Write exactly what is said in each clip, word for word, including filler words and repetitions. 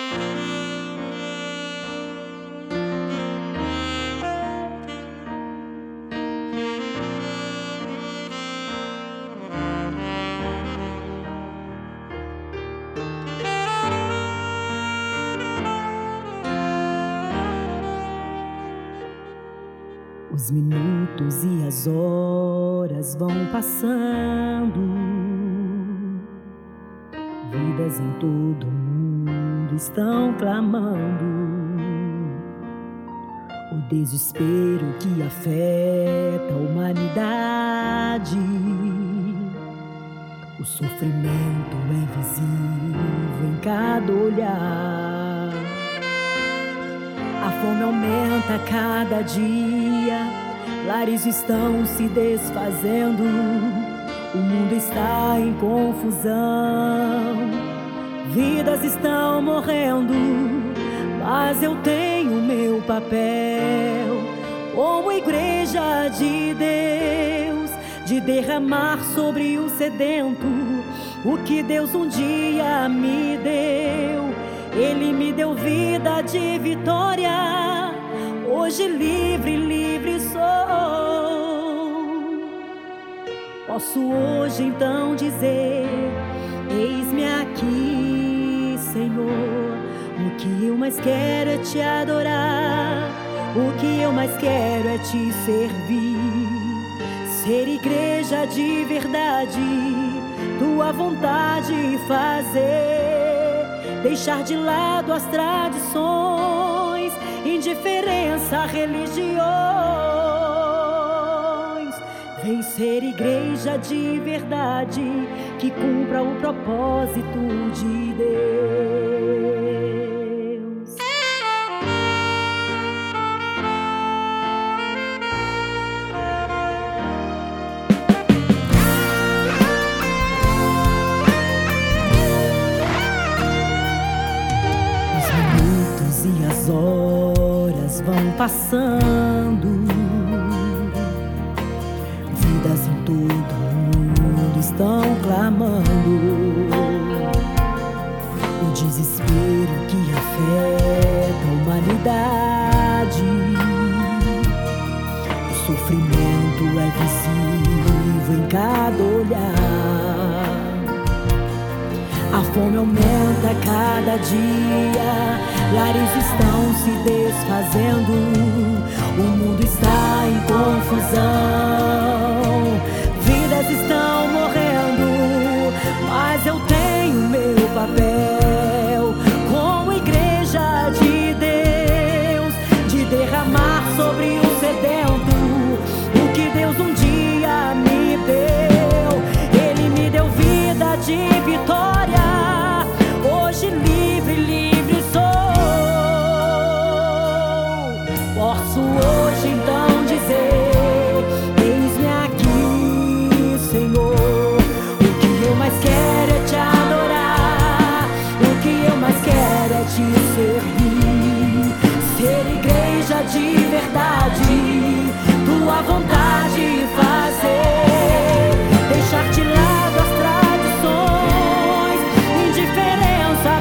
Os minutos e as horas vão passando, vidas em todo o mundo estão clamando. O desespero que afeta a humanidade, o sofrimento é visível em cada olhar. A fome aumenta a cada dia, lares estão se desfazendo, o mundo está em confusão, vidas estão morrendo, mas eu tenho meu papel como igreja de Deus, de derramar sobre o sedento o que Deus um dia me deu. Ele me deu vida de vitória, hoje livre, livre sou. Posso hoje então dizer: eis-me aqui, Senhor. O que eu mais quero é te adorar, o que eu mais quero é te servir, ser igreja de verdade, tua vontade fazer. Deixar de lado as tradições, indiferença, religiões. Vem ser igreja de verdade, que cumpra o propósito de Deus. E as horas vão passando, vidas em todo o mundo estão clamando. O desespero que afeta a humanidade, o sofrimento é visível em cada olhar. A fome aumenta a cada dia, lares estão se desfazendo, o mundo está em confusão, vidas estão morrendo, mas eu tenho meu papel como igreja de Deus, de derramar sobre o sedento o que Deus um dia me deu. Ele me deu vida de vitória, hoje livre, livre sou. Posso hoje então dizer: eis-me aqui, Senhor. O que eu mais quero é te adorar, o que eu mais quero é te servir, ser igreja de verdade, tua vontade fazer. Deixar de lado as tradições, indiferença,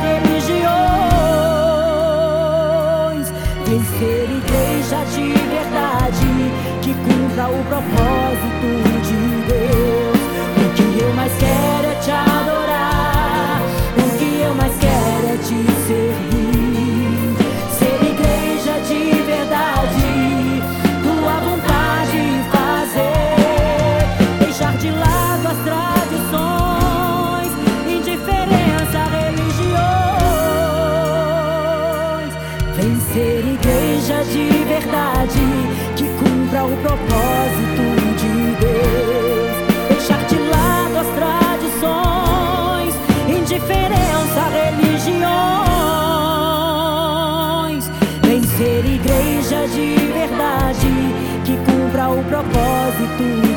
religiões. Vem ser igreja de verdade, que cumpra o propósito de Deus. O que eu mais quero é te adorar, o que eu mais quero é te servir, ser igreja de verdade, tua vontade fazer. Deixar de lado as tradições, indiferença, religiões. Vem ser igreja de verdade, que cumpra o propósito de Deus. Deixar de lado as tradições, indiferença, religiões. Vem ser igreja de verdade, que cumpra o propósito